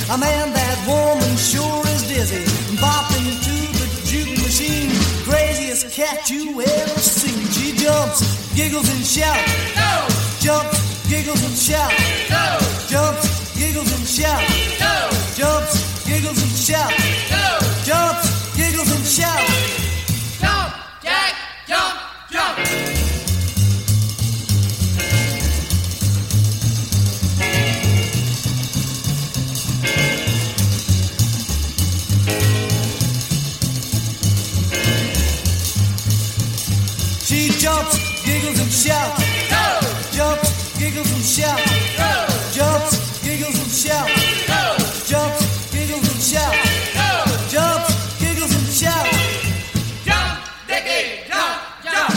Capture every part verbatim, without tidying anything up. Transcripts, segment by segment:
A man, that woman sure is dizzy, bopping to the juke machine. Craziest cat you ever seen. She jumps, giggles and shouts. No! Jumps, giggles and shouts. No! Jumps, giggles and shouts. No! Jumps, giggles and shouts. No! Jumps, giggles and shouts. Jump, Jack, jump, jump. She jumps, giggles and shouts. No! Jumps, giggles and shouts. No! Jumps, giggles and shouts. No! Jumps, giggles and shouts. No! Jumps, giggles and shouts. Jump, Dickie, jump, jump.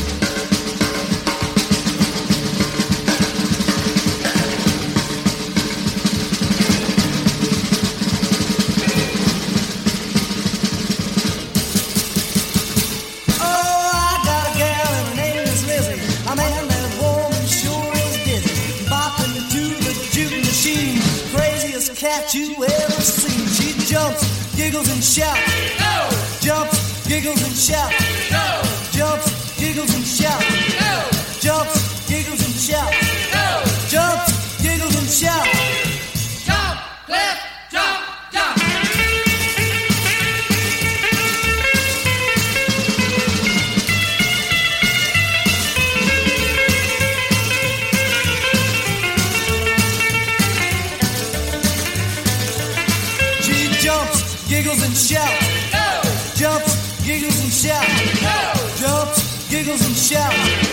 Oh, I got a gal and her name is Lizzie. A man, that woman sure is dizzy, bopping to the juke machine. Craziest cat you ever seen. She jumps, giggles and shouts. No! Jumps, giggles and shouts. No! Jumps, giggles and shouts. No! Jumps, giggles and shouts. No! Jumps, giggles and shouts. Jump, Cliff, jump, jump. She jumps, giggles and shouts. No! Jumps, giggles and shouts. No! Jumps, giggles and shouts.